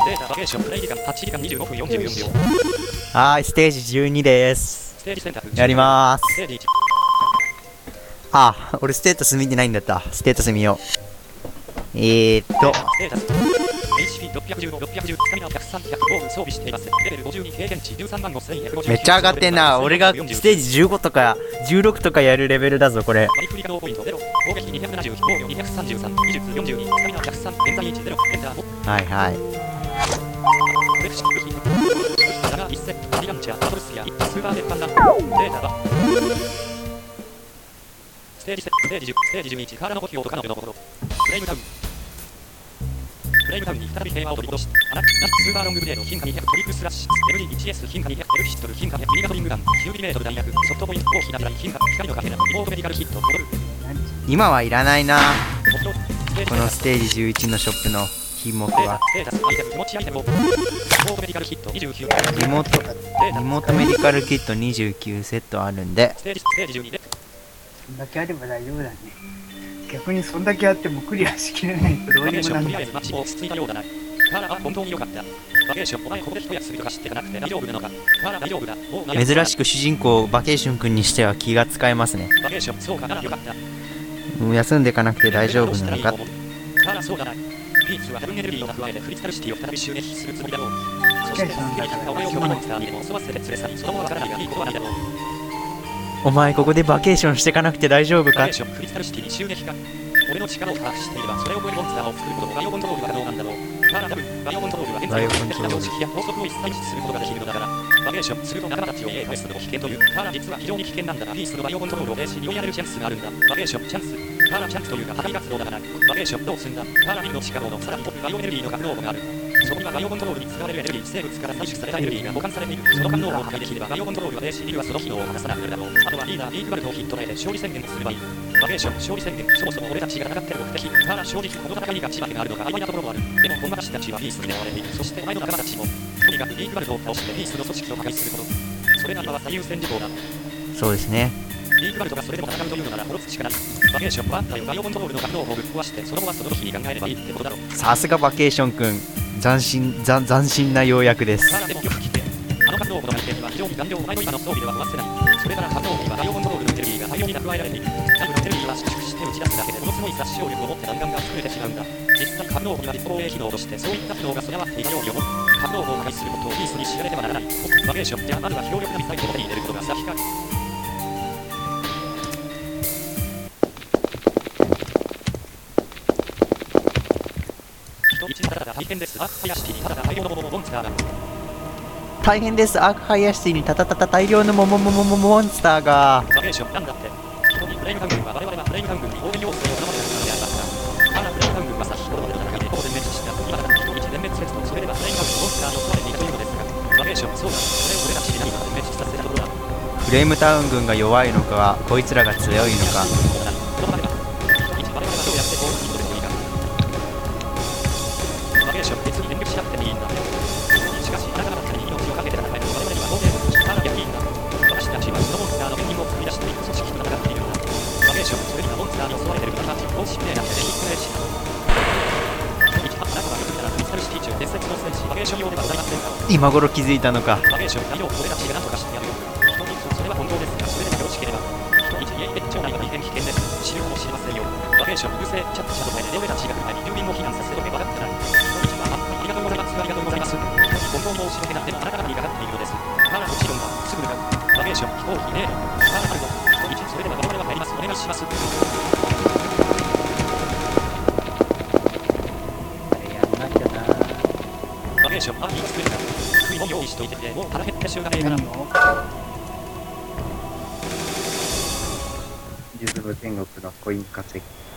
データバケーションプレイ時間8時間25分44秒。 はい、ステージ12です。 ステージ選択やりまーす。 ステージ1。 あ、俺ステータス見てないんだった。ステータス見よう。 ステータス HP615、610、スタミナ100、300、防具装備しています。レベル52、経験値13万5150。 めっちゃ上がってんな。俺がステージ15とか16とかやるレベルだぞ、これ。 割り振り可能ポイント0、攻撃270、防御233、技術42、スタミナ103、現在1、0、エンター5。 はいはい。 コレクション武器。ダガー1セット、アリランチャー、バトルスピア、スーパー鉄板ラン。データはステージ10、ステージ10、ステージ11、カーラの呼吸と彼女の心。フレイムタウン。フレイムタウンに再びテーマを取り戻し、スーパーロングブレード、金貨200、トリプルスラッシュ、MD1S、金貨200、エルピストル、金貨100、ミリガトリングガン、9ミリメートル弾薬、ソフトポイント、大きな未来、金貨、光のかけら、リモートメディカルヒット、戻る。 今はいらないな。このステージ11のショップの品目は。 ステータス、アイテム、持ちアイテムを。リモートメディカルヒット29。 リモートメディカルキット29セットあるんで。 ステージ12で。 そんだけあれば大丈夫だね。逆にそんだけあってもクリアしきれないとどうにもなんない。 マッチも落ち着いたようだな。カーラは本当に良かった。バケーション、お前ここで一役するとか知ってかなくて大丈夫なのか。カーラ大丈夫だ。 珍しく主人公バケーション君にしては気が使えますね。 バケーション、そうかな、よかった。 休んでかなくて大丈夫なのか。 カーラそうだな。ピースはヘブンエネルギーの蓄えでクリスタルシティを再び襲撃するつもりだろう。そして助けに行ったお前を巨大モンスターにでも襲わせて連れ去り、その後はわからないがいいことはないだろう。 お前ここでバケーションしてかなくて大丈夫か。 バケーション、クリスタルシティに襲撃か。俺の力を把握していればそれを超えるモンスターを作ることもバイオコントロールは可能なんだろう。カーラ多分バイオコントロールは現在の的な常識や法則を一切無視することができるのだから。バケーションすると仲間たちを返すのも危険という。カーラ実は非常に危険なんだがピースのバイオコントロールを停止に追いやれるチャンスがあるんだ。バケーションチャンス。カーラチャンスというか破壊活動だから。バケーションどうすんだ。カーラビルの地下壕のさらにバイオエネルギーの格納庫がある。そこにはバイオコントロールに使われるエネルギー生物から採取されたエネルギーが保管されている。その格納庫を破壊できればバイオコントロールは停止ビルはその機能を果たさなくなるだろう。あとはリーダービークバルトをヒットライで勝利宣言すればいい。バケーション勝利宣言。そもそも俺たちが戦ってる目的。カーラ正直この戦いに勝ち負けがあるのか曖昧なところもある。でも本間たちたちはピースに狙われている。そしてお前の仲間たちもとにかくビークバルトを倒してピースの組織を破壊すること。それが今は最優先事項だ。 そうですね。 ビークバルトがそれでも戦うというのなら殺すしかない。バケーションはあんたよバイオコントロールの格納庫をぶっ壊してその後はその時に考えればいいってことだろう。 さすがバケーション君、斬新な要約です。 カーラでもよく聞いて。あの格納庫の内定には非常に頑丈。お前の今の装備では壊せない。それから格納庫にはバイオコントロールのエネルギーが大量に蓄えられている。内部のエネルギーは粛々して打ち出すだけでものすごい殺傷力を持って弾丸が作れてしまうんだ。実際格納庫には実防衛機能としてそういった機能が備わっていたように思う。格納庫を破壊することをピースに知られてはならない。バケーション、じゃあまずは強力なミサイルを手に入れることが先か。大変です。アークハイアシティにただ大量のモンスターが。 大変です。アークハイアシティに大量のモンスターが。 バケーションなんだって。人にフレイムタウン軍は我々はフレイムタウン軍に応援要請を頼まれたからでありますが。ただフレイムタウン軍は先ほどまでの戦いでほぼ全滅した。今だから人一全滅せずとそれではフレイムタウンのモンスターと問われていたというのですが。バケーション、そうだ。それを俺たちに何か全滅させたところだ。 フレームタウン軍が弱いのか、こいつらが強いのか。 この場では人一我々はどうやって攻撃に取れていいか。バケーション、別に遠慮しなくてもいいんだ。しかし、あなた方に命をかけて戦える我々には当然の力が逆にいいんだ。私たちはそのモンスターの原因を作り出していく組織と戦っているんだ。バケーション、それにはモンスターに襲われている方たちを公式プレイヤーで電気プレイし。あなたが見たらクリスタルシティ中伝説の戦士バケーション用ではございませんか。 今頃気づいたのか。 バケーション、大丈夫、俺たちが何とかしてやるよ。人にそれは本当ですが、それでもよろしければ。人一家町内は大変危険です。知るかもしれませんよ。バケーション、優勢、チャットチャットで俺たちが来る前に住民を避難させておけば分かったら。人一はありがとうございます。ありがとうございます。人に今後申し訳なくてもあなた方にかかっているのです。カーラもちろんだ。すぐ向かう。バケーション、飛行機ねえ。カーラあるの。人一、それでは我々は帰ります。お願いします。バケーション、いい作るか。食いも用意しといてて、もう腹減ってしょうがねえから。 術部天国のコイン稼ぎ。